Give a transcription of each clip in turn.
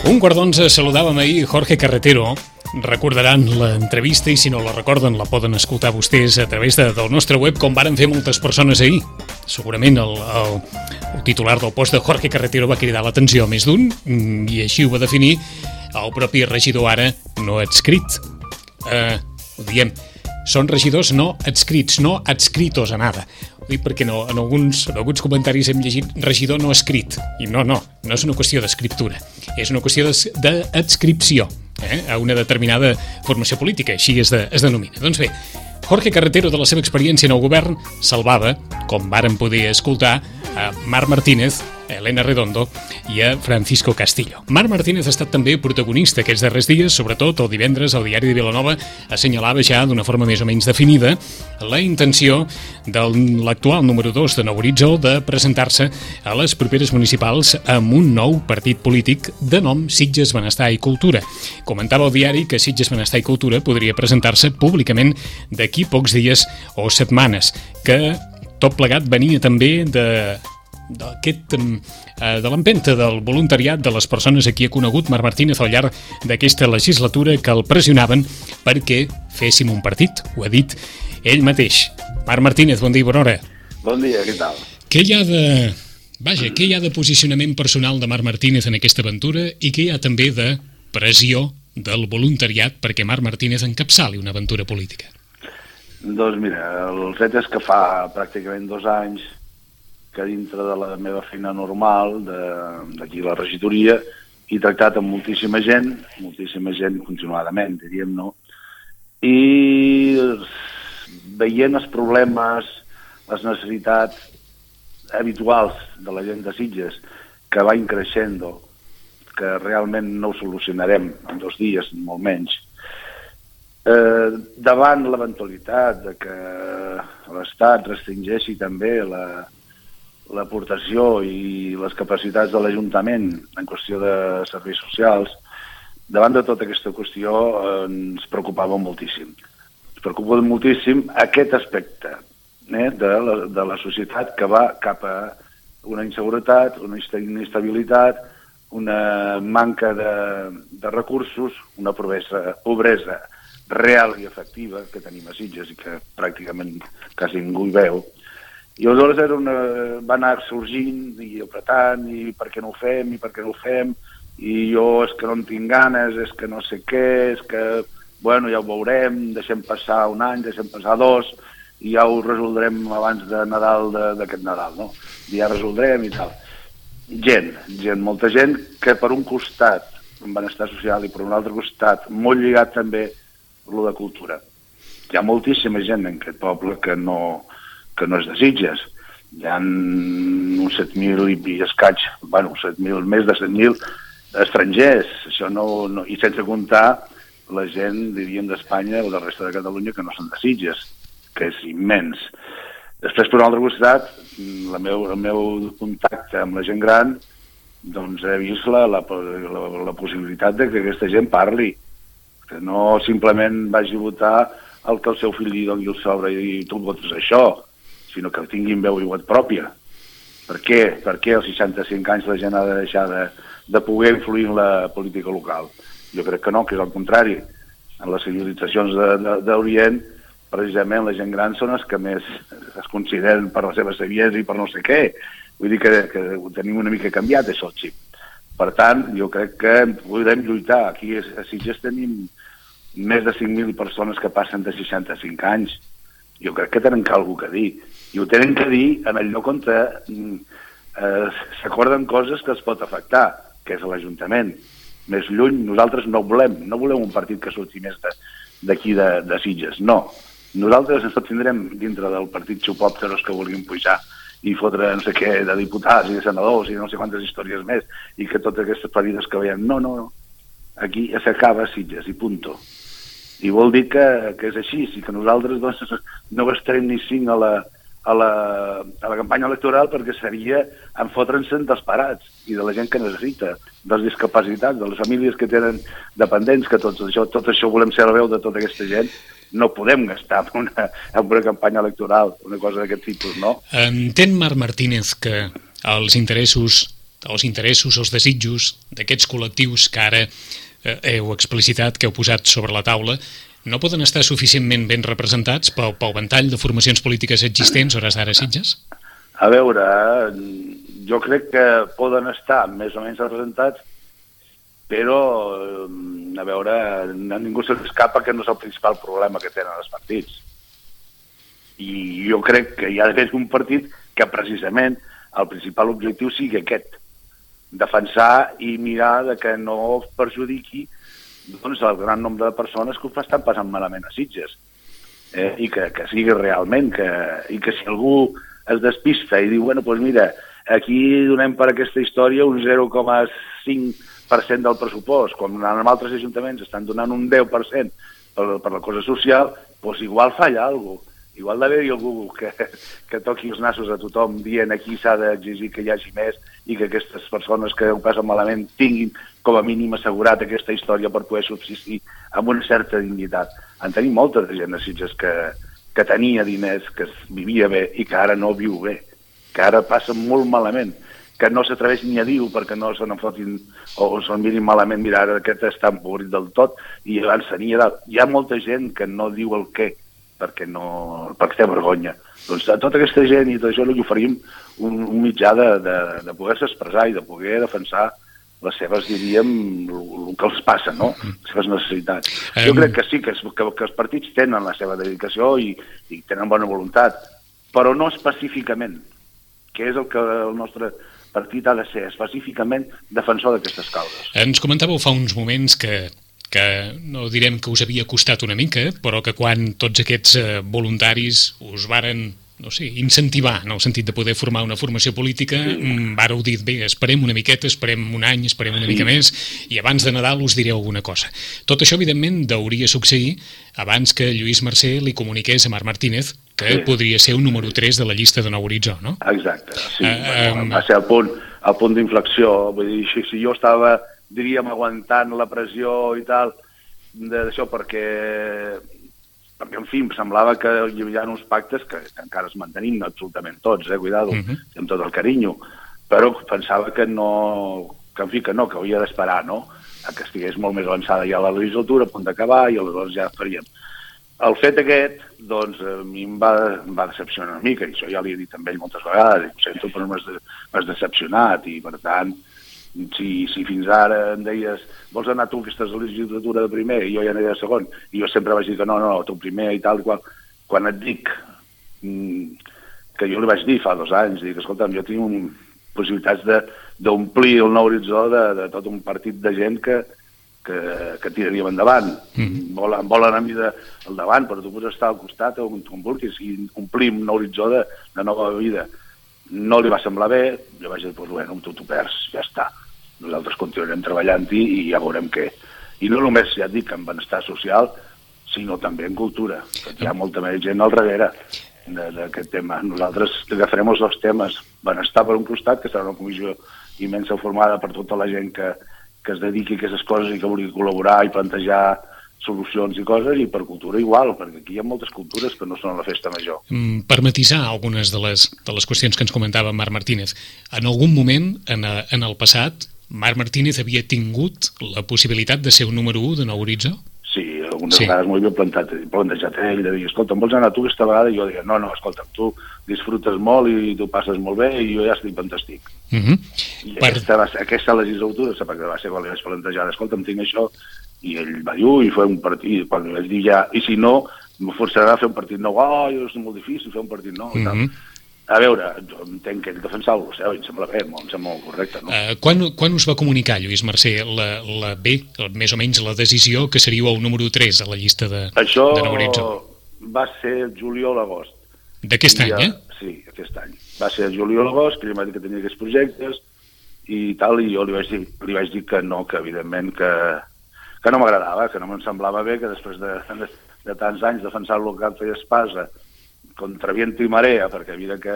Un quart d'onze saludàvem ahir Jorge Carretero. Recordaran l'entrevista i si no la recorden la poden escoltar vostès a través del nostre web, com varen fer moltes persones ahir. Segurament el titular del post de Jorge Carretero va cridar l'atenció a més d'un i així ho va definir el propi regidor ara no adscrit. Ho diem, són regidors no adscrits, no adscritos a nada. Ho dic perquè no, en alguns comentaris hem llegit regidor no escrit. I no és una qüestió d'escriptura. És una qüestió d'adscripció a una determinada formació política, així es denomina. Doncs bé, Jorge Carretero, de la seva experiència en el govern, salvava, com varen poder escoltar, a Marc Martínez, a Elena Redondo i a Francisco Castillo. Marc Martínez ha estat també protagonista aquests darrers dies, sobretot el divendres al Diari de Vilanova assenyalava ja d'una forma més o menys definida la intenció de l'actual número 2 de Nou Horitzó de presentar-se a les properes municipals amb un nou partit polític de nom Sitges Benestar i Cultura. Comentava el diari que Sitges Benestar i Cultura podria presentar-se públicament d'aquí pocs dies o setmanes, que tot plegat venia també de l'empenta del voluntariat de les persones a qui ha conegut Marc Martínez al llarg d'aquesta legislatura que el pressionaven perquè féssim un partit, ho ha dit ell mateix. Marc Martínez, bon dia i bona hora. Bon dia, què tal? Què hi ha de posicionament personal de Marc Martínez en aquesta aventura i què hi ha també de pressió del voluntariat perquè Marc Martínez encapçali una aventura política? Doncs mira, el fet és que fa pràcticament 2 anys que dintre de la meva feina normal d'aquí a la regidoria he tractat amb moltíssima gent continuadament, diríem, no? I veient els problemes, les necessitats habituals de la gent de Sitges, que van creixent, que realment no ho solucionarem en 2 dies, molt menys, davant l'eventualitat de que l'Estat restringeixi també l'aportació i les capacitats de l'Ajuntament en qüestió de serveis socials, davant de tota aquesta qüestió ens preocupava moltíssim. Ens preocupa moltíssim aquest aspecte de la societat que va cap a una inseguretat, una inestabilitat, una manca de recursos, una pobresa real i efectiva que tenim a Sitges i que pràcticament quasi ningú hi veu. I aleshores va anar sorgint i apretant i per què no ho fem, i jo és que no en tinc ganes, és que no sé què, és que, bueno, ja ho veurem, deixem passar 1 any, deixem passar 2, i ja ho resoldrem abans de Nadal, d'aquest Nadal, no? I ja resoldrem i tal. Molta gent que per un costat, en benestar social, i per un altre costat, molt lligat també lo de cultura. Hi ha moltíssima gent en aquest poble que no és de Sitges. Hi ha uns 7.000 i escaig, més de 7.000 estrangers, això no, i sense comptar la gent, diríem, d'Espanya o de la resta de Catalunya que no són de Sitges, que és immens. Després, per un altre costat, el meu contacte amb la gent gran, doncs he vist la possibilitat de que aquesta gent parli, que no simplement vagi a votar el que el seu fill li doni el sobre i tu votes això, sinó que tinguin veu i vot pròpia. Per què? Per què als 65 anys la gent ha de deixar de poder influir en la política local? Jo crec que no, que és al contrari. En les civilitzacions d'Orient, precisament la gent gran són els que més es consideren per la seva saviesa i per no sé què. Vull dir que ho tenim una mica canviat, això, el xip. Per tant, jo crec que podem lluitar. Aquí a Sitges tenim més de 5.000 persones que passen de 65 anys. Jo crec que tenen alguna cosa a dir. I ho tenen que dir en el lloc on s'acorden coses que els pot afectar, que és l'Ajuntament. Més lluny, nosaltres no volem un partit que surti més d'aquí de Sitges, no. Nosaltres ens tindrem dintre del partit xupòpteros que vulguin pujar i fotre no sé què de diputats i de senadors i no sé quantes històries més i que totes aquestes parides que veiem. No. Aquí s'acaba Sitges i punto. I vol dir que és així, i que nosaltres no gastarem ni 5 a la campanya electoral perquè seria enfotre'ns dels parats i de la gent que necessita, dels discapacitats, de les famílies que tenen dependents, que tot això volem ser la veu de tota aquesta gent. No podem gastar en una campanya electoral, una cosa d'aquest tipus, no? Entén Marc Martínez que els interessos els interessos, els desitjos d'aquests col·lectius que ara heu explicitat, que heu posat sobre la taula, no poden estar suficientment ben representats pel ventall de formacions polítiques existents hores d'ara a Sitges? A veure, jo crec que poden estar més o menys representats, però, a veure, a ningú se l'escapa que no és el principal problema que tenen els partits. I jo crec que hi ha d'haver un partit que precisament el principal objectiu sigui aquest, defensar i mirar de que no perjudiqui doncs, el gran nombre de persones que ho estan passant malament a Sitges. I que sigui realment, i que si algú es despista i diu, bueno, doncs mira, aquí donem per aquesta història un 0,5% del pressupost, quan en altres ajuntaments estan donant un 10% per la cosa social, doncs igual falla alguna cosa. Igual d'haver-hi algú que toqui els nassos a tothom dient aquí s'ha d'exigir que hi hagi més i que aquestes persones que ho passen malament tinguin com a mínim assegurat aquesta història per poder subsistir amb una certa dignitat. En tenim molta de gent a Sitges que tenia diners, que vivia bé i que ara no viu bé, que ara passa molt malament, que no s'atreveix ni a dir-ho perquè no se n'enfotin o se'n mirin malament, mira, ara aquest està empobrit del tot i abans tenia dalt. Hi ha molta gent que no diu el què, perquè té vergonya. Doncs a tota aquesta gent i tot això li oferim un mitjà de poder-se expressar i de poder defensar les seves, diríem, el que els passa, no? Les seves necessitats. Jo crec que sí, que els partits tenen la seva dedicació i tenen bona voluntat, però no específicament, que és el que el nostre partit ha de ser, específicament defensor d'aquestes causes. Ens comentàveu fa uns moments que no direm que us havia costat una mica, però que quan tots aquests voluntaris us varen, no sé, incentivar en el sentit de poder formar una formació política, vàreu dir, bé, esperem una miqueta, esperem un any, esperem una mica més, i abans de Nadal us diré alguna cosa. Tot això, evidentment, hauria succeir abans que Lluís Mercè li comuniqués a Marc Martínez que podria ser un número 3 de la llista de Nou Horitzó, no? Exacte, sí. Va ser el punt d'inflexió. Vull dir, si jo estava, diríem, aguantant la pressió i tal d'això perquè en fi, em semblava que hi havia uns pactes que encara es mantenim absolutament tots, cuidado, amb tot el carinyo, però pensava que no, que hauria d'esperar, no?, que estigués molt més avançada ja la legislatura, a punt d'acabar, i aleshores ja faríem. El fet aquest, doncs, a mi em va decepcionar una mica, i això ja li he dit a ell moltes vegades, ho sento, però m'has decepcionat, i per tant, si fins ara em deies vols anar tu aquesta legislatura de primer i jo ja aniré de segon, i jo sempre vaig dir que no, tu primer i tal, quan et dic que jo li vaig dir fa 2 anys, dic, escolta'm, jo tinc possibilitats d'omplir el Nou Horitzó de tot un partit de gent que tiraríem endavant, volen a mi al davant, però tu pots estar al costat on vulguis i omplim Nou Horitzó de nova vida. No li va semblar bé, jo vaig dir, doncs bueno, tu perds, ja està. Nosaltres continuarem treballant-hi i ja veurem què. I no només, ja et dic, en benestar social, sinó també en cultura, que hi ha molta més gent al darrere d'aquest tema. Nosaltres agafarem els 2 temes, benestar per un costat, que serà una comissió immensa formada per tota la gent que es dediqui a aquestes coses i que vulgui col·laborar i plantejar solucions i coses, i per cultura igual, perquè aquí hi ha moltes cultures que no són a la festa major. Per matisar algunes de les qüestions que ens comentava Marc Martínez, en algun moment, en el passat, Marc Martínez havia tingut la possibilitat de ser un número 1 de Nou Horitzó? Sí, algunes vegades m'ho havia plantejat ell, de dir, escolta, vols anar tu aquesta vegada? I jo deia, no, escolta, tu disfrutes molt i tu passes molt bé i jo ja estic fantàstic. I aquesta legislatura, perquè va ser quan li vaig plantejar, escolta, em tinc això, i ell va dir, i fer un partit, quan li vaig dir ja, i si no, em forçarà a fer un partit nou, és molt difícil fer un partit nou, i tal. A veure, jo entenc que ell defensar el seu, em sembla bé, em sembla molt correcte, no? Quan us va comunicar, Lluís Mercè, més o menys la decisió que seríeu el número 3 a la llista de Nou Horitzó? Això va ser juliol-agost. D'aquest any, Sí, aquest any. Va ser juliol-agost, que ell m'ha dit que tenia aquests projectes i tal, i jo li vaig dir que no, que evidentment que no m'agradava, que no me'n semblava bé, que després de tants anys defensar el que feia espasa contra viento i marea, perquè mira que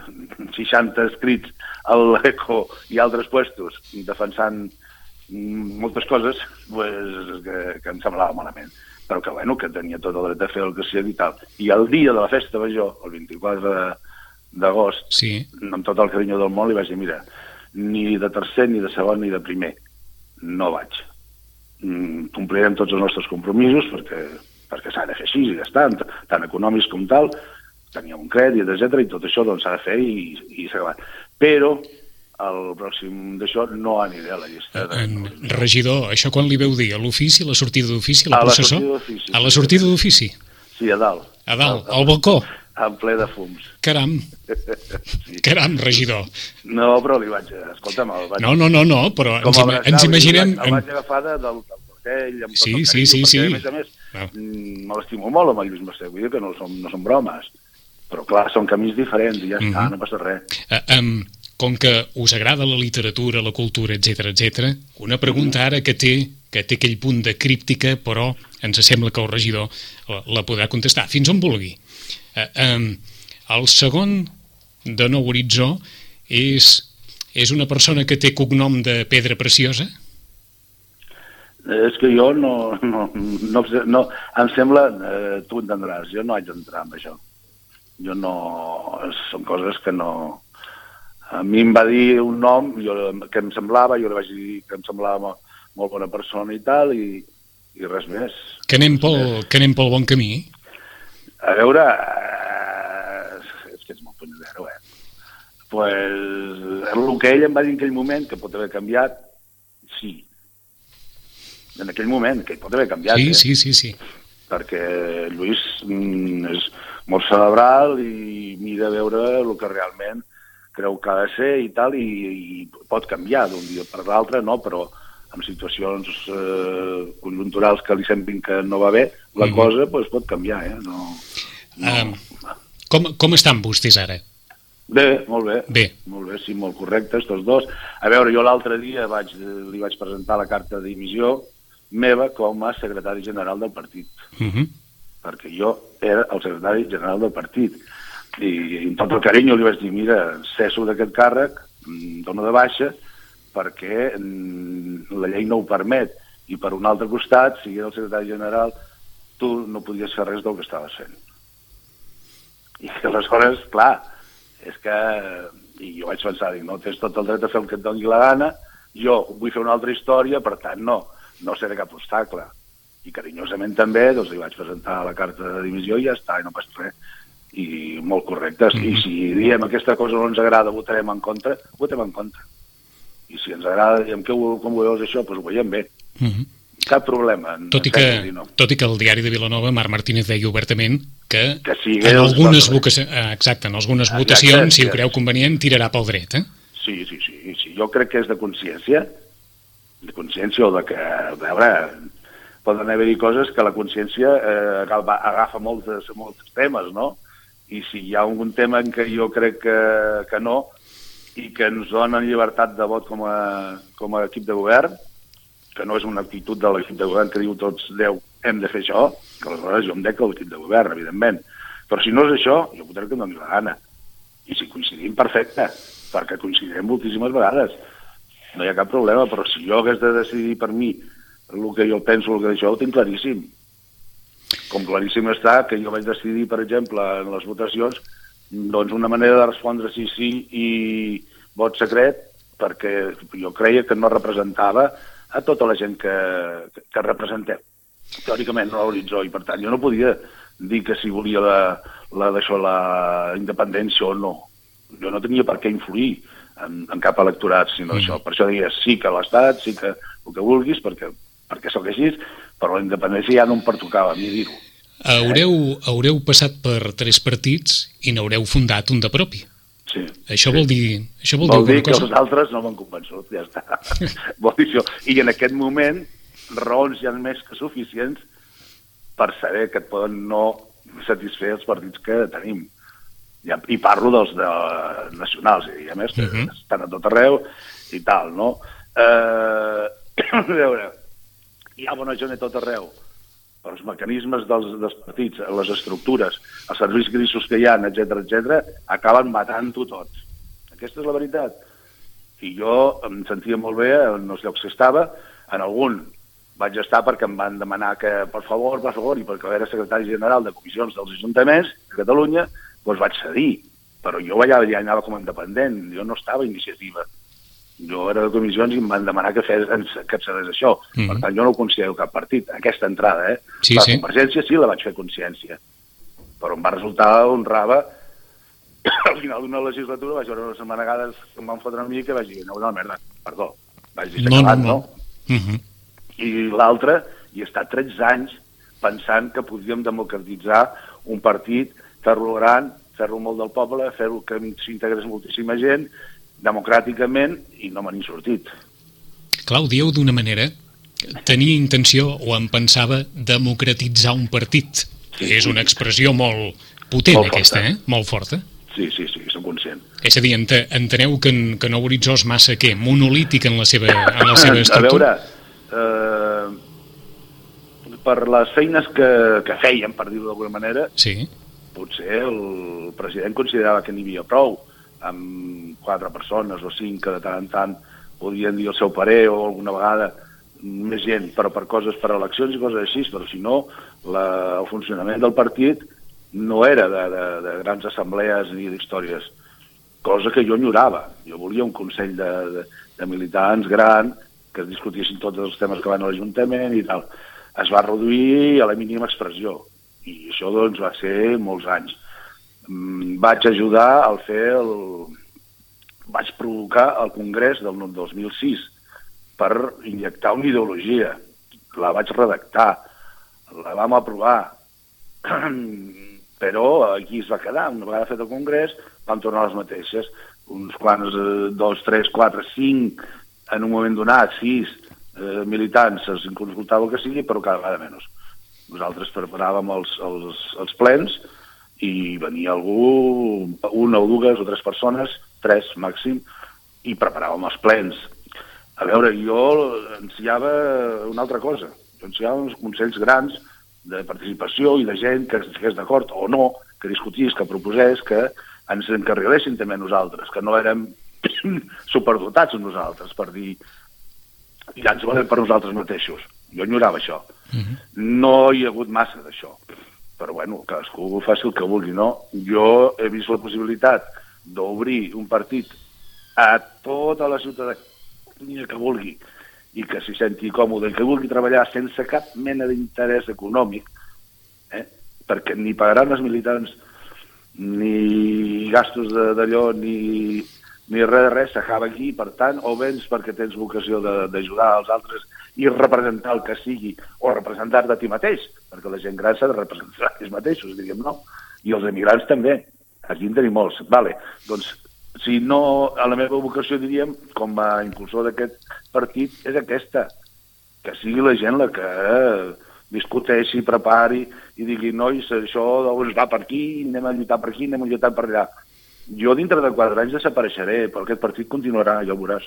60 escrits a l'ECO i altres puestos defensant moltes coses, pues, que em semblava malament. Però que, bueno, que tenia tot el dret de fer el que sigui i tal. I el dia de la festa major, el 24 d'agost, amb tot el carinyo del món, li vaig dir, mira, ni de tercer, ni de segon, ni de primer. No vaig. Complirem tots els nostres compromisos perquè s'ha de fer així, i ja està, tant econòmics com tal, teníem un crèdit, etc. I tot això doncs, s'ha de fer i s'ha acabat. Però el pròxim d'això no aniré a la llista. Regidor, això quan li veu dir? A l'ofici, a la sortida d'ofici, a la processó? A la sortida d'ofici? Sí, a dalt. A dalt, al balcó? En ple de fums. Caram. Sí. Caram, regidor. No, però li vaig... Escolta'm, el vaig... No, però ens imaginem... El vaig agafar del cartell, amb tot sí, el carinyo, sí. Perquè, a més, me l'estimo molt amb el Lluís Mercè, vull dir que no són bromes. Però, clar, són camins diferents i ja està, no passa res. Com que us agrada la literatura, la cultura, etc, una pregunta ara que té aquell punt de críptica, però ens sembla que el regidor la podrà contestar, fins on vulgui. El segon de Nou Horitzó és una persona que té cognom de Pedra Preciosa? És que jo no em sembla, tu entendràs, jo no haig d'entrar en això. Jo no... Són coses que no... A mi em va dir un nom que em semblava, jo li vaig dir que em semblava molt bona persona i tal, i res més. Que anem pel bon camí? A veure, és que és molt punyadero, Pues, el que ell em va dir en aquell moment, que pot haver canviat, sí. En aquell moment, que pot haver canviat. Sí. Perquè Lluís és molt cerebral i mira a veure el que realment creu que ha de ser i tal, i pot canviar d'un dia per l'altre, no? Però en situacions conjunturals que li semblin que no va bé, la cosa pues, pot canviar. Com estan vostès ara? Bé, molt bé. Bé, Sí, molt correctes, tots dos. A veure, jo l'altre dia li vaig presentar la carta de dimissió meva com a secretari general del partit. Perquè jo era el secretari general del partit. I amb tot el carinyo li vaig dir, mira, cesso d'aquest càrrec, dono de baixa, perquè la llei no ho permet. I per un altre costat, si era el secretari general, tu no podies fer res del que estaves fent. I aleshores, clar, és que... I jo vaig pensar, dic, no, tens tot el dret a fer el que et doni la gana, jo vull fer una altra història, per tant, no seré cap obstacle. I carinyosament també, doncs li vaig presentar la carta de dimissió i ja està, i no passa res. I molt correctes. I si diem aquesta cosa no ens agrada, votarem en contra, votem en contra. I si ens agrada, diem com ho veus això, doncs ho veiem bé. Cap problema. Tot i que el diari de Vilanova, Marc Martínez deia obertament que en algunes votacions, si ho creu convenient, tirarà pel dret, Sí. Jo crec que és de consciència o de que, a veure, poden haver-hi coses que la consciència agafa molts temes, no? I si hi ha algun tema en què jo crec que no, i que ens donen llibertat de vot com a equip de govern, que no és una actitud de l'equip de govern que diu tots 10 hem de fer això, que aleshores jo em dec a l'equip de govern, evidentment. Però si no és això, jo votaré que em doni la gana. I si coincidim, perfecte, perquè coincidirem moltíssimes vegades. No hi ha cap problema, però si jo hagués de decidir per mi el que jo penso, el que això, ho tinc claríssim. Com claríssim està que jo vaig decidir, per exemple, en les votacions, doncs una manera de respondre sí i vot secret, perquè jo creia que no representava a tota la gent que representem. Teòricament no l'horitzó, i per tant jo no podia dir que si volia la independència o no. Jo no tenia per què influir en cap electorat, sinó això. Per això deia sí que l'Estat, sí que el que vulguis, perquè sóc així, però la independència ja no em pertocava a mi dir-ho. Haureu passat per 3 partits i n'haureu fundat un de propi. Sí. Això vol dir alguna cosa? Que els altres no m'han convençut, ja està. Vol dir això. I en aquest moment, raons hi ha més que suficients per saber que et poden no satisfer els partits que tenim. I parlo dels nacionals, i a més, estan a tot arreu i tal, no? A veure, hi ha bona gent a tot arreu, però els mecanismes dels partits, les estructures, els serveis grisos que hi ha, etc., acaben matant-ho tot. Aquesta és la veritat. I jo em sentia molt bé en els llocs que estava. En algun vaig estar perquè em van demanar que, per favor, i perquè era secretari general de comissions dels ajuntaments de Catalunya, doncs vaig cedir. Però jo allà anava com a independent, jo no estava a iniciativa. Jo era de comissions i em van demanar que accedés això. Per tant, jo no ho considero cap partit. Aquesta entrada, Sí, la sí. Convergència sí la vaig fer consciència. Però em va resultar honrava al final d'una legislatura vaig veure unes manegades que em van fotre a mi que vaig dir, no, merda, perdó. Vaig dir, no. I l'altre, i he estat 13 anys pensant que podíem democratitzar un partit, fer-lo gran, fer-lo molt del poble, fer-lo que s'integrés moltíssima gent, democràticament, i no me n'he sortit. Clar, ho dieu d'una manera, tenia intenció, o em pensava, democratitzar un partit. Sí. És una expressió molt potent, molt aquesta, molt forta. Sí, som conscient. És a dir, enteneu que Nou Horitzó és massa, què? Monolític en la seva estructura? A veure, per les feines que fèiem, per dir-ho d'alguna manera, sí. Potser el president considerava que n'hi havia prou, amb 4 persones o 5 que de tant en tant podien dir el seu parer o alguna vegada més gent, però per eleccions i coses així, però si no, el funcionament del partit no era de grans assemblees ni d'històries, cosa que jo enyorava. Jo volia un consell de militants gran, que es discutessin tots els temes que van a l'Ajuntament i tal. Es va reduir a la mínima expressió, i això doncs va ser molts anys. Vaig ajudar a vaig provocar el Congrés del 2006 per injectar una ideologia. La vaig redactar, la vam aprovar, però aquí es va quedar. Una vegada fet el Congrés, vam tornar a les mateixes. Uns quants, 2, 3, 4, 5, en un moment donat, 6 militants, es consultava el que sigui, però cada vegada menys. Nosaltres preparàvem els plens i venia algú, 1 o 2 o 3 persones, 3 màxim, i preparàvem els plens. A veure, jo ensenyava una altra cosa. Jo ensenyava uns consells grans de participació i de gent que estigués d'acord o no, que discutís, que proposés, que ens encarreguessin també nosaltres, que no érem superdotats nosaltres, per dir, ja ens valem per nosaltres mateixos. Jo enyorava això. No hi ha hagut massa d'això. Però, bueno, cadascú faci el que vulgui, no? Jo he vist la possibilitat d'obrir un partit a tota la ciutadania que vulgui i que s'hi senti còmode i que vulgui treballar sense cap mena d'interès econòmic, perquè ni pagaran els militants ni gastos d'allò ni res, s'acaba aquí. Per tant, o vens perquè tens vocació d'ajudar als altres i representar el que sigui, o representar-te a ti mateix, perquè la gent gran s'ha de representar a ells mateixos, diríem, no? I els emigrants també. Aquí en tenim molts. Vale. Doncs, si no, a la meva vocació, diríem, com a impulsor d'aquest partit, és aquesta. Que sigui la gent la que discuteixi, prepari i digui, nois, això doncs va per aquí, anem a lluitar per aquí, anem a lluitar per allà. Jo dintre de 4 anys desapareixeré, però aquest partit continuarà, ja ho veuràs.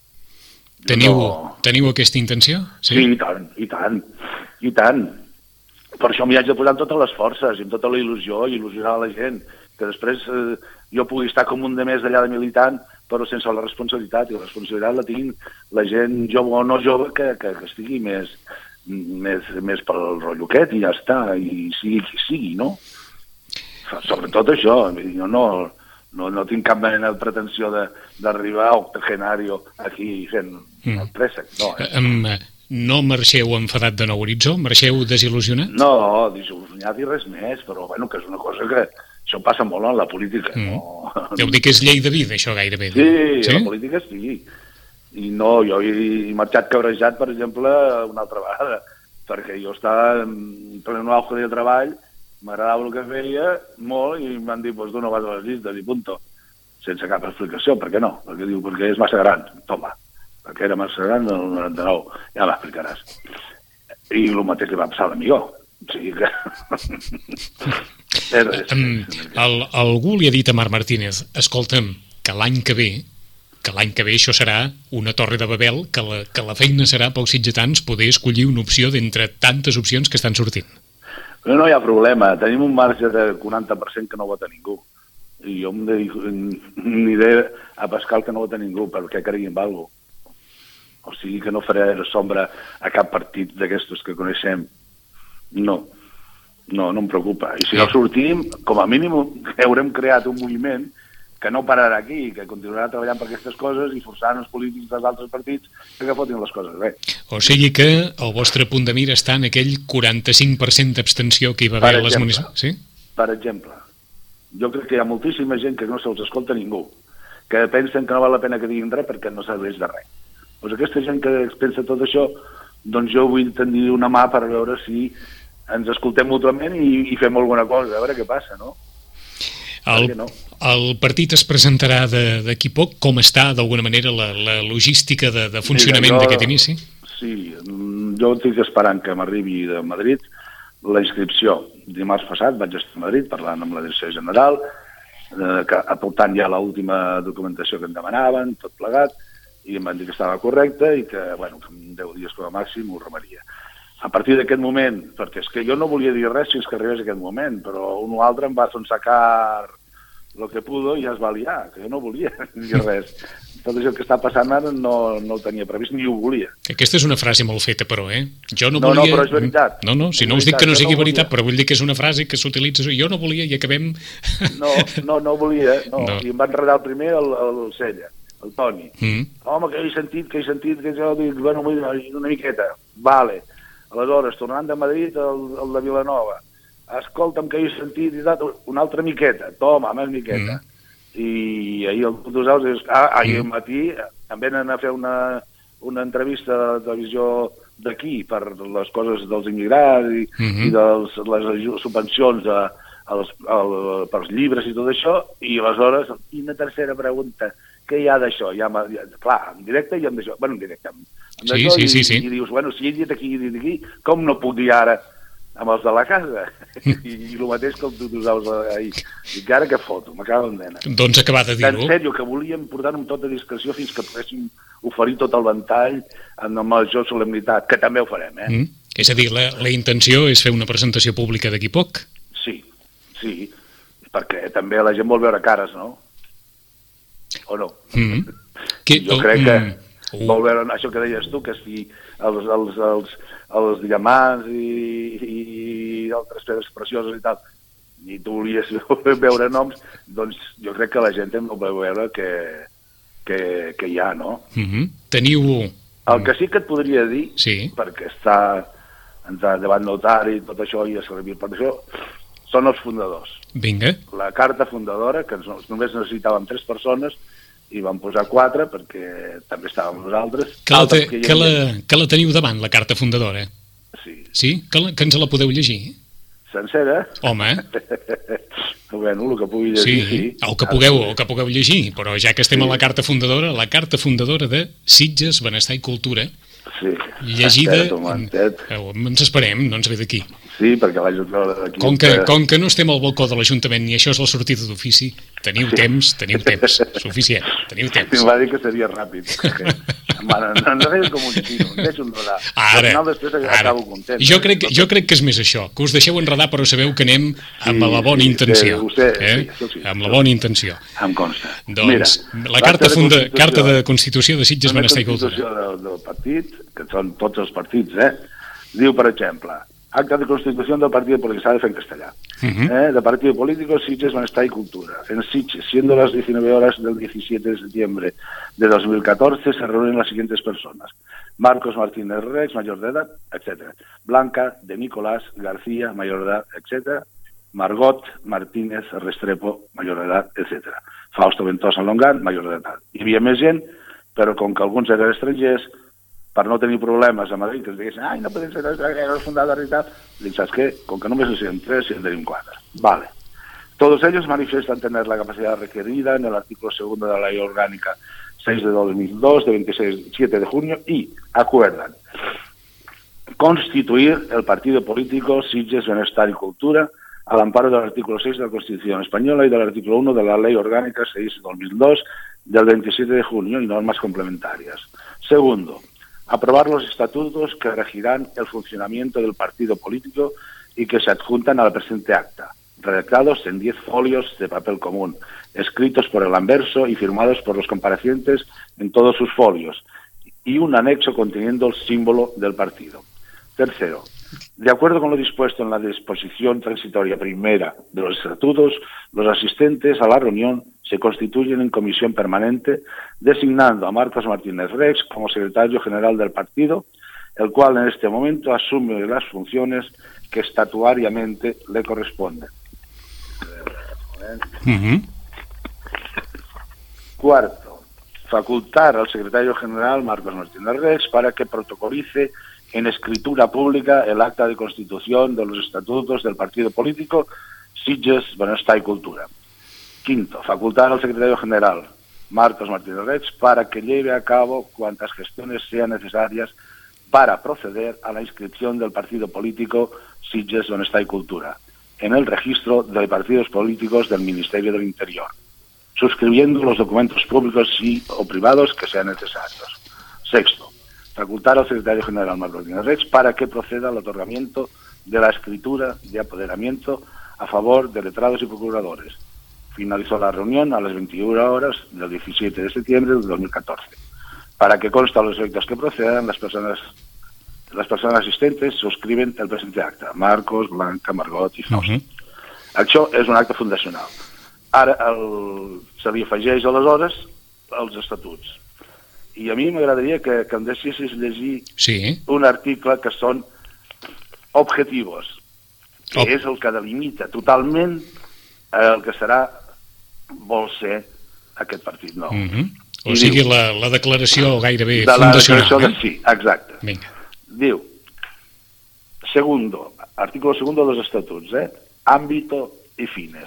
Teniu aquesta intenció? Sí, i tant. Per això m'hi haig de posar amb totes les forces, i amb tota la il·lusió, i il·lusionar la gent, que després jo pugui estar com un de més allà de militant, però sense la responsabilitat, i la responsabilitat la tinc la gent jove o no jove que estigui més pel rotllo aquest, i ja està, i sigui qui sigui, no? Sobretot això, jo no tinc cap mena de pretensió d'arribar a octogenario aquí fent el préssec. No marxeu enfadat de Nou Horitzó? Marxeu desil·lusionat? No, desil·lusionat i res més, però bueno, que és una cosa que això passa molt en la política. Deu dir que és llei de vida, això gairebé. Sí, la política sí. I no, jo he marxat cabrejat, per exemple, una altra vegada, perquè jo estava en ple auge de treball, m'agradava el que feia molt i em van dir, doncs tu no vas a les llistes i punto. Sense cap explicació, per què no? Perquè és massa gran, toma. Perquè era massa gran el 99, ja m'explicaràs. I el mateix li va passar a l'amigó. O sigui que... Algú li ha dit a Marc Martínez, escolta'm, que l'any que ve això serà una torre de Babel, que la feina serà pels sitgetans poder escollir una opció d'entre tantes opcions que estan sortint. Però no hi ha problema, tenim un marge de 40% que no vota ningú. I jo m'aniré a pescar el que no vota ningú, perquè cregui en alguna cosa. O sigui que no faré sombra a cap partit d'aquestos que coneixem. No em preocupa. I si no sortim, com a mínim haurem creat un moviment que no pararà aquí, que continuarà treballant per aquestes coses i forçant els polítics dels altres partits que fotin les coses bé. O sigui que el vostre punt de mira està en aquell 45% d'abstenció que hi va haver a les municipals. Sí? Per exemple, jo crec que hi ha moltíssima gent que no se'ls escolta ningú, que pensen que no val la pena que diguin res perquè no serveix de res. Doncs aquesta gent que pensa tot això, doncs jo vull tenir una mà per veure si ens escoltem mútuament i fem alguna cosa, a veure què passa, no? El partit es presentarà d'aquí poc. Com està, d'alguna manera, la logística de funcionament d'aquest inici? Sí, jo estic esperant que m'arribi de Madrid la inscripció. Dimarts passat vaig estar a Madrid parlant amb la direcció general, aportant ja l'última documentació que em demanaven, tot plegat, i em van dir que estava correcte i que, bueno, que en 10 dies com a màxim ho remaria. A partir d'aquest moment, perquè és que jo no volia dir res fins que arribés aquest moment, però un o altre em va sacar lo que pudo i ja es va liar, que jo no volia dir res. Tot això que està passant ara no ho tenia previst ni ho volia. Aquesta és una frase molt feta, però, Jo no volia... No, però és veritat. No, si no us dic que no sigui veritat, però vull dir que és una frase que s'utilitza. Jo no volia i acabem... No volia, no. I em va enredar el primer el Sella, el Toni. Home, que he sentit, que jo dic, bueno, una miqueta, vale. Aleshores, tornant de Madrid, el de Vilanova, escolta'm que he sentit i tal, una altra miqueta, toma, més miqueta. I ahir el Tutusaus dius, ahir al matí em venen a fer una entrevista a la televisió d'aquí per les coses dels immigrants i de les subvencions pels llibres i tot això, i aleshores, i una tercera pregunta, què hi ha d'això? Clar, en directe i en d'això. Bueno, en directe. Sí. I dius, bueno, si he dit aquí i dit aquí, com no puc dir ara amb els de la casa? I el mateix que el Tutusaus ahir. Dic, ara què foto? M'acaba d'endena. Doncs acabar de dir-ho. En sèrio, que volíem portar-ho amb tota discreció fins que poguéssim oferir tot el ventall amb major solemnitat, que també ho farem, És a dir, la intenció és fer una presentació pública d'aquí poc? Sí, perquè també la gent vol veure cares, no? O no? Jo crec que vol veure això que deies tu, que si els diamants i altres pedres precioses i tal, i tu volies veure noms, doncs jo crec que la gent també vol veure que hi ha, no? Teniu... El que sí que et podria dir, perquè està davant notari i tot això, i a servir per això, són els fundadors. Vinga. La carta fundadora, que només necessitàvem 3 persones, i vam posar 4 perquè també estàvem nosaltres. Que la teniu davant, la carta fundadora? Sí. Sí? Que ens la podeu llegir? Sencera? Home. Bueno, el que pugui llegir, sí. El que pugueu llegir, però ja que estem a la carta fundadora de Sitges, Benestar i Cultura, llegida... Ens esperem, no ens ve d'aquí. Sí, perquè l'Ajuntament d'aquí... Com que no estem al balcó de l'Ajuntament ni això és la sortida d'ofici, teniu temps, suficient, teniu temps. Em va dir que seria ràpid. No és com un xino, em deixo enredar. Ara. Jo crec que és més això, que us deixeu enredar però sabeu que anem amb la bona intenció. Amb la bona intenció. Em consta. Doncs la carta de Constitució de Sitges, Benestar i Cultura. La Constitució del partit, que són tots els partits, diu, per exemple, acta de constitución del partido político, se en castellà, del partido político Sitges, Benestar y Cultura. En Sitges, siendo las 19 horas del 17 de septiembre de 2014, se reúnen las siguientes personas: Marcos Martínez Rex, mayor de edad, etc. Blanca de Nicolás García, mayor de edad, etc. Margot Martínez Restrepo, mayor de edad, etc. Fausto Ventosa Longan, mayor de edad. Hi havia més gent, però com que alguns eren estrangers, per no tenir problemes a Madrid, que ens diguessin, no podem ser los fundadores y tal, dic, ¿sabes qué? Con que només necessitem 3 y en tenim 4. Vale. Todos ellos manifiestan tener la capacidad requerida en el artículo 2 de la Ley Orgánica 6 de 2002, de 27 de junio, y acuerdan constituir el partido político Sitges, Benestar y Cultura al amparo del artículo 6 de la Constitución Española y del artículo 1 de la Ley Orgánica 6 de 2002, del 27 de junio, y normas complementarias. Segundo, aprobar los estatutos que regirán el funcionamiento del partido político y que se adjuntan a la presente acta, redactados en 10 folios de papel común, escritos por el anverso y firmados por los comparecientes en todos sus folios, y un anexo conteniendo el símbolo del partido. Tercero, De acuerdo con lo dispuesto en la disposición transitoria primera de los estatutos, los asistentes a la reunión se constituyen en comisión permanente, designando a Marcos Martínez Rex como secretario general del partido, el cual en este momento asume las funciones que estatuariamente le corresponden. Cuarto, facultar al secretario general Marcos Martínez Rex para que protocolice en escritura pública el acta de constitución de los estatutos del partido político Sitges, Benestar y Cultura. Quinto, facultar al secretario general Marcos Martínez Rex para que lleve a cabo cuantas gestiones sean necesarias para proceder a la inscripción del partido político Sitges, Benestar y Cultura en el registro de partidos políticos del Ministerio del Interior, suscribiendo los documentos públicos o privados que sean necesarios. Sexto, facultar al secretario general Marcos Martínez Rex para que proceda al otorgamiento de la escritura de apoderamiento a favor de letrados y procuradores. Finalizó la reunión a las 21 horas del 17 de septiembre de 2014. Para que consta los efectos que procedan, las personas asistentes suscriben el presente acta. Marcos, Blanca, Margot i Fausta. Això és un acte fundacional. Ara se li afegeix aleshores els estatuts. I a mi m'agradaria que em deixessis llegir un article que són objetivos, que és el que delimita totalment el que vol ser aquest partit nou. O sigui, la declaració gairebé fundacional. Sí, exacte. Diu, artículo segundo de los estatutos, ámbito y fines.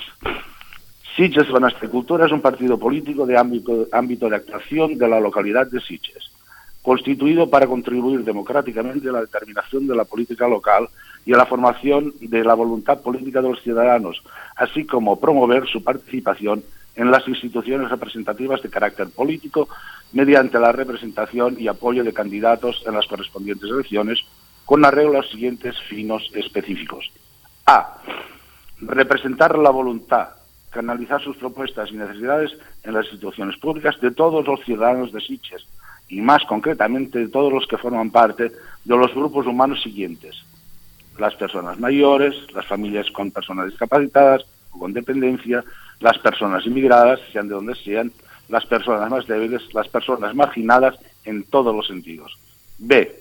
Sitges Benestar y Cultura es un partido político de ámbito de actuación de la localidad de Sitges, constituido para contribuir democráticamente a la determinación de la política local y a la formación de la voluntad política de los ciudadanos, así como promover su participación en las instituciones representativas de carácter político mediante la representación y apoyo de candidatos en las correspondientes elecciones con arreglo a los siguientes fines específicos. A. Representar la voluntad, canalizar sus propuestas y necesidades en las instituciones públicas de todos los ciudadanos de Sitges y más concretamente de todos los que forman parte de los grupos humanos siguientes: las personas mayores, las familias con personas discapacitadas o con dependencia, las personas inmigradas, sean de donde sean, las personas más débiles, las personas marginadas en todos los sentidos. B.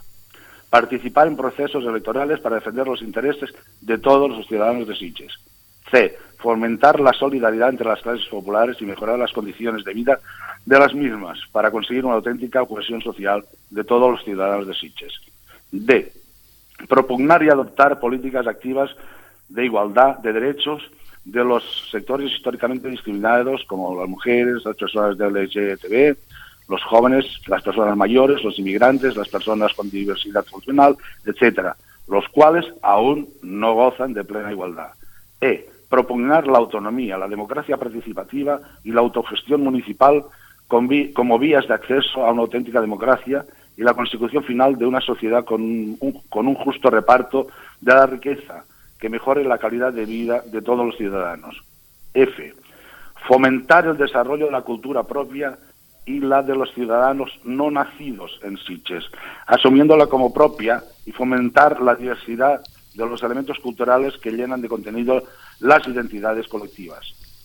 Participar en procesos electorales para defender los intereses de todos los ciudadanos de Sitges. C. Fomentar la solidaridad entre las clases populares y mejorar las condiciones de vida de las mismas para conseguir una auténtica cohesión social de todos los ciudadanos de Sitges. D. Propugnar y adoptar políticas activas de igualdad de derechos de los sectores históricamente discriminados como las mujeres, las personas de LGTB, los jóvenes, las personas mayores, los inmigrantes, las personas con diversidad funcional, etcétera, los cuales aún no gozan de plena igualdad. E. Propugnar la autonomía, la democracia participativa y la autogestión municipal como vías de acceso a una auténtica democracia y la consecución final de una sociedad con un justo reparto de la riqueza que mejore la calidad de vida de todos los ciudadanos. F. Fomentar el desarrollo de la cultura propia y la de los ciudadanos no nacidos en Sitges, asumiéndola como propia y fomentar la diversidad de los elementos culturales que llenan de contenido las identidades colectivas.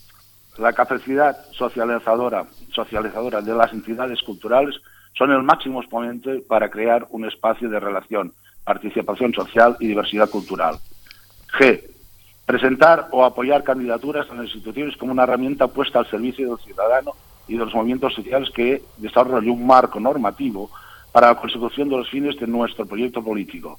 La capacidad socializadora de las entidades culturales son el máximo exponente para crear un espacio de relación, participación social y diversidad cultural. G. Presentar o apoyar candidaturas en las instituciones como una herramienta puesta al servicio del ciudadano y de los movimientos sociales que desarrollen un marco normativo para la consecución de los fines de nuestro proyecto político.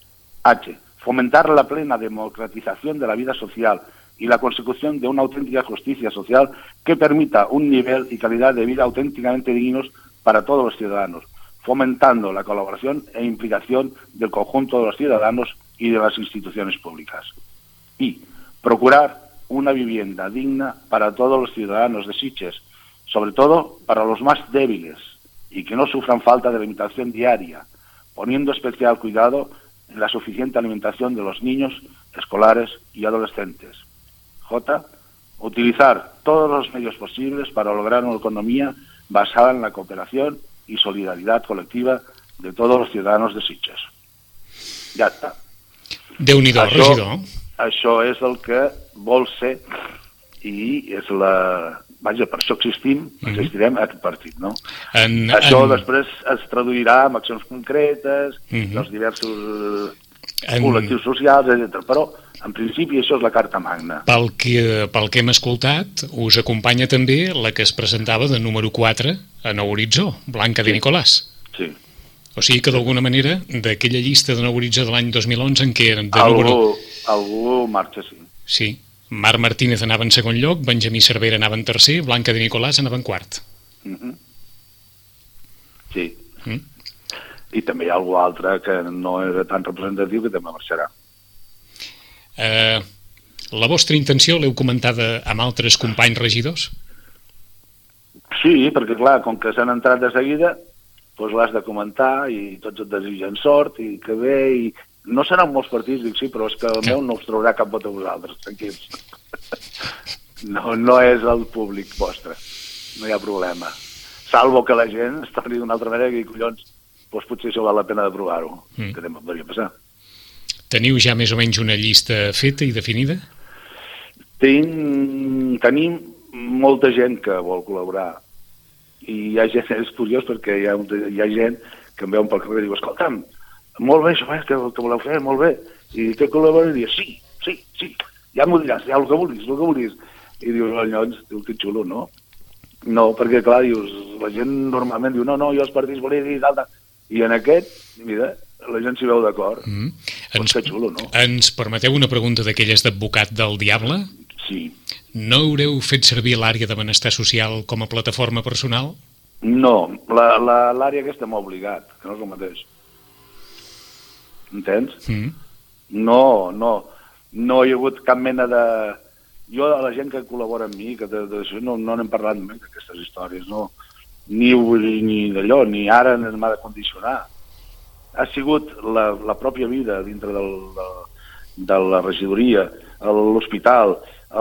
H. Fomentar la plena democratización de la vida social y la consecución de una auténtica justicia social que permita un nivel y calidad de vida auténticamente dignos para todos los ciudadanos, fomentando la colaboración e implicación del conjunto de los ciudadanos y de las instituciones públicas. Y procurar una vivienda digna para todos los ciudadanos de Sitges, sobre todo para los más débiles y que no sufran falta de alimentación diaria, poniendo especial cuidado en la suficiente alimentación de los niños, escolares y adolescentes. J. Utilizar todos los medios posibles para lograr una economía basada en la cooperación y solidaridad colectiva de todos los ciudadanos de Sitges. Ja està. Déu-n'hi-do, regidor. Això és el que vol ser i és la... Vaja, per això existirem a aquest partit, no? Això després es traduirà en accions concretes, dels diversos col·lectius socials, etc. Però, en principi, això és la carta magna. Pel que hem escoltat, us acompanya també la que es presentava de número 4 a Nou Horitzó, Blanca de Nicolàs. Sí. O sigui que, d'alguna manera, d'aquella llista de Nou Horitzó de l'any 2011 en què eren de número... Algú marxa, sí. Sí. Marc Martínez anava en segon lloc, Benjamí Cervera anava en tercer, Blanca de Nicolàs anava en quart. Sí. I també hi ha algú altre que no era tan representatiu que també marxarà. La vostra intenció l'heu comentada amb altres companys regidors? Sí, perquè clar, com que s'han entrat de seguida, doncs l'has de comentar i tots et desitgen sort i que bé i... No seran molts partits, dic sí, però és que el meu no us traurà cap vot a vosaltres, tranquils. No és el públic vostre, no hi ha problema. Salvo que la gent es torni d'una altra manera i digui, collons, doncs potser això val la pena de provar-ho, que també podria passar. Teniu ja més o menys una llista feta i definida? Tenim molta gent que vol col·laborar i hi ha gent, és curiós perquè hi ha gent que em veu pel carrer i diu, escolta'm, molt bé, això que voleu fer, molt bé. I què col·laboraria? Sí, ja m'ho diràs, ja el que vulguis. I dius, llavors, que xulo, no? No, perquè clar, dius, la gent normalment diu, no, jo els partits volia dir tal. I en aquest, mira, la gent s'hi veu d'acord. Doncs que xulo, no? Ens permeteu una pregunta d'aquelles d'advocat del diable? Sí. No haureu fet servir l'àrea de benestar social com a plataforma personal? No, l'àrea aquesta m'ha obligat, que no és el mateix. Entens? No hi ha hagut cap mena de... Jo, a la gent que col·labora amb mi, que d'això no n'hem parlat mai, d'aquestes històries, no. Ni d'allò, ni ara m'ha de condicionar. Ha sigut la pròpia vida dintre de la regidoria, l'hospital,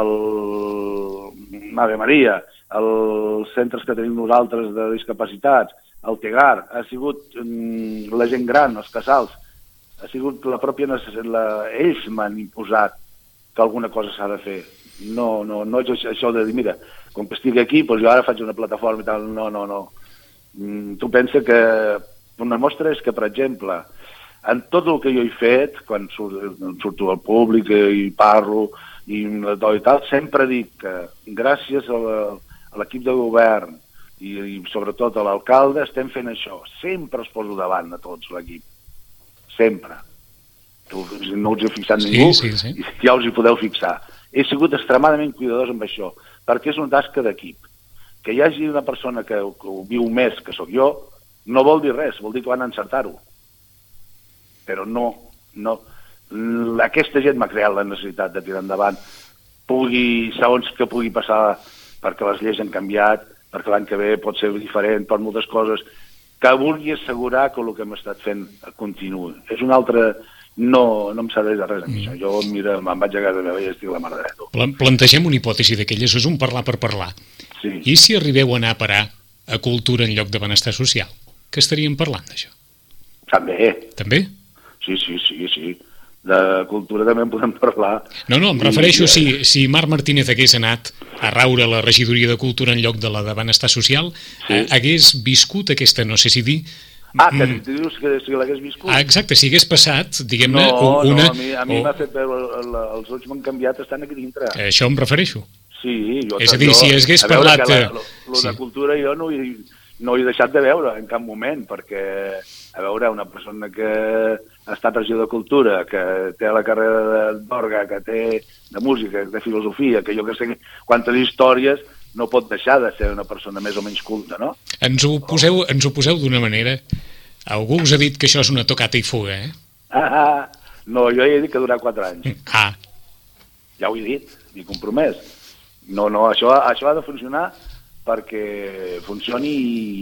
Ave Maria, els centres que tenim nosaltres de discapacitats, el Tegar, ha sigut la gent gran, els casals, ha sigut la pròpia necessitat, ells m'han imposat que alguna cosa s'ha de fer. No és això de dir, mira, com que estigui aquí, doncs jo ara faig una plataforma i tal. No. Tu pensa que una mostra és que, per exemple, en tot el que jo he fet, quan surto al públic i parlo i tal, sempre dic que gràcies a l'equip de govern i sobretot a l'alcalde estem fent això. Sempre els poso davant a tots l'equip. Sempre. No us he fixat ningú, sí. I ja us hi podeu fixar. He sigut extremadament cuidadós amb això, perquè és una tasca d'equip. Que hi hagi una persona que ho viu més que sóc jo, no vol dir res, vol dir que van encertar-ho. Però no. Aquesta gent m'ha creat la necessitat de tirar endavant. Segons que pugui passar, perquè les lleis han canviat, perquè l'any que ve pot ser diferent per moltes coses, que vulgui assegurar que el que hem estat fent continuï. És un altre... No em serveix de res amb això. Jo, mira, me'n vaig a casa meva i estic la mare de tu. Plantegem una hipòtesi d'aquelles, és un parlar per parlar. Sí. I si arribeu a anar a parar a cultura en lloc de benestar social? Què estaríem parlant d'això? També. També? Sí. De cultura també en podem parlar. No, em refereixo si Marc Martínez hagués anat a raure la regidoria de cultura en lloc de la de benestar social, hagués viscut aquesta, no sé si dir... que dius que si l'hagués viscut? Exacte, si hagués passat, diguem-ne, una... No, a mi m'ha fet veure, els ulls m'han canviat, estan aquí dintre. Això em refereixo. Sí, jo... És a dir, si hagués parlat... Lo de cultura jo no he deixat de veure en cap moment, perquè, a veure, una persona que ha estat regidor de cultura, que té la carrera d'orga, que té de música, de filosofia, que jo que sé quantes històries, no pot deixar de ser una persona més o menys culta, no? Ens ho poseu d'una manera. Algú us ha dit que això és una tocata i fuga, eh? No, jo he dit que durarà 4 anys. Ja ho he dit, m'he compromès. No, això ha de funcionar perquè funcioni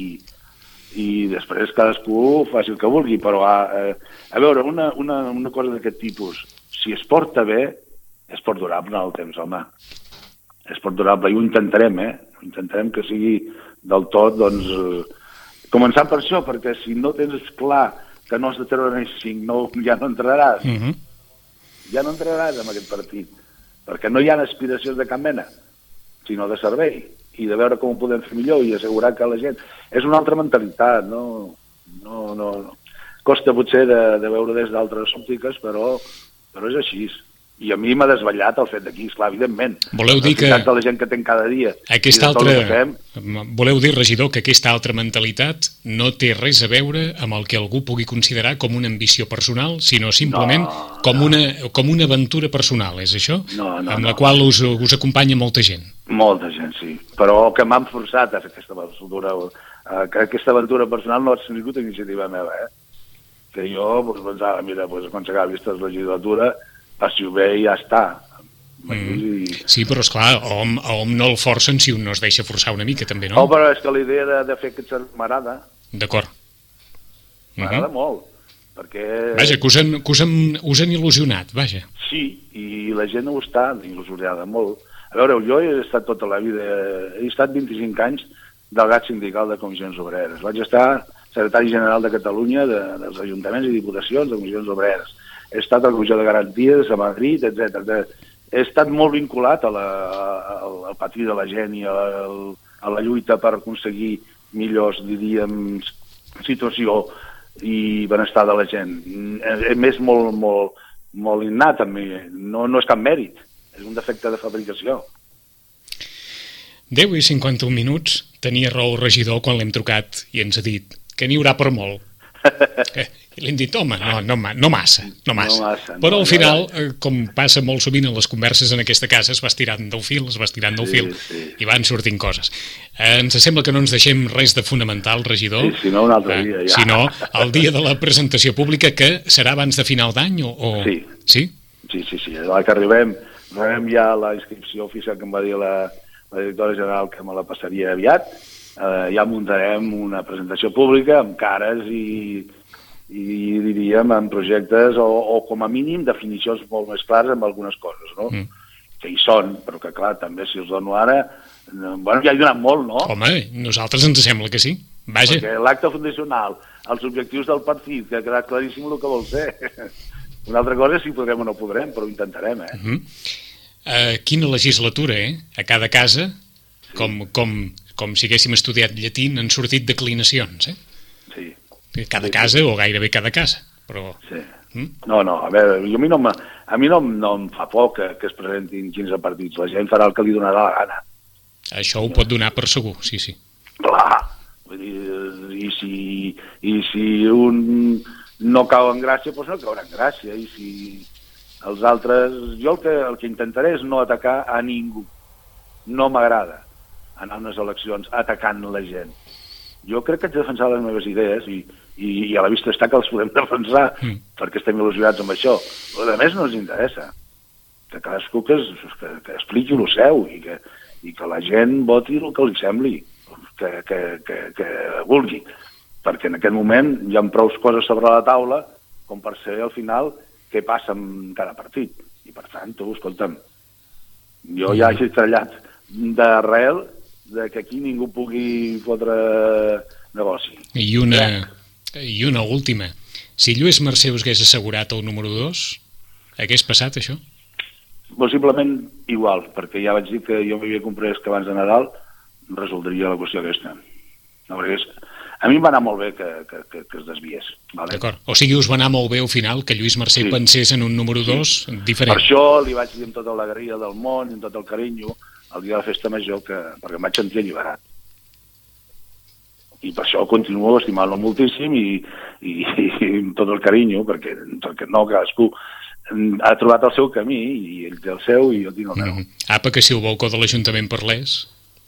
i després cadascú faci el que vulgui, però a veure, una cosa d'aquest tipus, si es porta bé, és port durable en el temps, home. És port durable, i ho intentarem, Intentarem que sigui del tot, doncs... Començant per això, perquè si no tens clar que no has de treure 5, no, ja no entraràs. Ja no entraràs en aquest partit, perquè no hi ha aspiracions de cap mena, sinó de servei, i de veure com ho podem fer millor i assegurar que la gent... És una altra mentalitat, no. Costa potser de veure des d'altres òptiques, però és així. I a mi m'ha desvetllat el fet d'aquí, esclar, evidentment. Voleu dir que... de la gent que tenc cada dia. Voleu dir, regidor, que aquesta altra mentalitat no té res a veure amb el que algú pugui considerar com una ambició personal, sinó simplement com una aventura personal, és això? Amb la qual us acompanya molta gent. Molta gent, sí. Però que m'han forçat a fer aquesta aventura personal no ha sigut iniciativa meva, Que jo pensava, mira, quan s'acabi aquesta legislatura, passi-ho bé i ja està. Sí, però esclar, a hom no el forcen si un no es deixa forçar una mica, també, no? Però és que la idea de fer aquest m'agrada. D'acord. M'agrada molt, perquè... Vaja, que us han il·lusionat, vaja. Sí, i la gent ho està il·lusionada molt. A veure, jo he estat tota la vida, he estat 25 anys delegat sindical de comissions obreres. Vaig estar secretari general de Catalunya dels ajuntaments i diputacions de comissions obreres. He estat a la Comissió de Garanties a Madrid, etc. He estat molt vinculat al patir de la gent i a la lluita per aconseguir millors, diríem, situació i benestar de la gent. És molt innat en mi, no és cap mèrit, és un defecte de fabricació. 10:51 minuts, tenia raó el regidor quan l'hem trucat i ens ha dit que n'hi haurà per molt. I li hem dit, home, no massa. Però al final, com passa molt sovint en les converses en aquesta casa, es va estirant del fil i van sortint coses. Ens sembla que no ens deixem res de fonamental, regidor. Sí, si no, un altre dia, ja. Si no, el dia de la presentació pública, que serà abans de final d'any o... Sí? Sí. A la que rebem ja la inscripció oficial que em va dir la directora general que me la passaria aviat. Ja muntarem una presentació pública amb cares i diríem amb projectes o com a mínim definicions molt més clares amb algunes coses, no? Que hi són, però que clar, també si els dono ara ja he donat molt, no? Home, nosaltres ens sembla que sí. Vaja. Perquè l'acte fundacional, els objectius del partit, que ha quedat claríssim el que vol ser. Una altra cosa és si podrem o no podrem, però ho intentarem, Quina legislatura, A cada casa, com si haguéssim estudiat llatí, han sortit declinacions, Sí. Cada casa o gairebé cada casa, però... Sí. No, a veure, a mi no em fa por que es presentin 15 partits. La gent farà el que li donarà la gana. Això ho pot donar per segur, sí. Clar, vull dir, i si un no cau en gràcia, doncs no caurà en gràcia, i si els altres... Jo el que intentaré és no atacar a ningú. No m'agrada anar a unes eleccions atacant la gent. Jo crec que haig de defensar les meves idees i a la vista està que els podem defensar perquè estem il·lusionats amb això. Però a més no ens interessa. Que cadascú que expliqui el seu i que la gent voti el que li sembli, que vulgui. Perquè en aquest moment hi ha prou coses sobre la taula com per ser al final què passa en cada partit. I per tant, escolta'm, jo ja he trellat d'arrel que aquí ningú pugui fotre negoci. I una última. Si Lluís Mercè us hagués assegurat el número 2, hagués passat això? Possiblement igual, perquè ja vaig dir que jo m'havia comprès que abans de Nadal resoldria la qüestió aquesta. No, a mi em va anar molt bé que es desviés. Vale? D'acord. O sigui, us va anar molt bé al final que Lluís Mercè pensés en un número 2 diferent. Per això li vaig dir amb tota l'alegria del món i amb tot el carinyo el dia de la festa major perquè em vaig sentir alliberat. I per això continuo estimant-lo moltíssim i amb tot el carinyo, perquè no, cadascú ha trobat el seu camí i ell té el seu i jo tinc el meu. Apa, que si el balcó de l'Ajuntament parlés...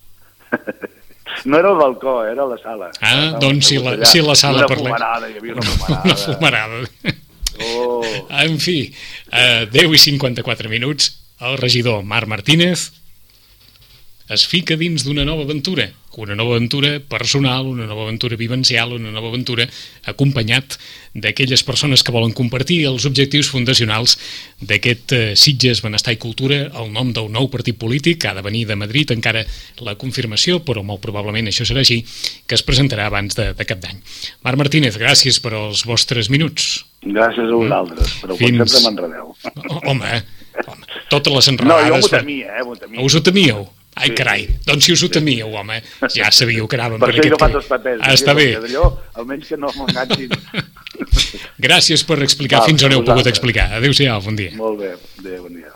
No era el balcó, era la sala. Doncs si la sala parlés. Hi havia una fumarada. Una fumarada. En fi, 10:54 minuts, el regidor Marc Martínez es fica dins d'una nova aventura personal, una nova aventura vivencial, una nova aventura acompanyat d'aquelles persones que volen compartir els objectius fundacionals d'aquest Sitges Benestar i Cultura, el nom del nou partit polític, que ha de venir de Madrid, encara la confirmació, però molt probablement això serà així, que es presentarà abans de cap d'any. Marc Martínez, gràcies per als vostres minuts. Gràcies a vosaltres, però quan sempre m'enredeu. Home, totes les enredades... No, jo m'ho temia, m'ho temia. Us ho temíeu? Ai, carai, doncs si us ho temíeu, home, ja sabíeu que anàvem per aquest... Per això jo faig els papers. Està bé. Almenys que no m'enganxin. Gràcies per explicar fins on heu pogut explicar. Adéu-siau, bon dia. Molt bé, bon dia.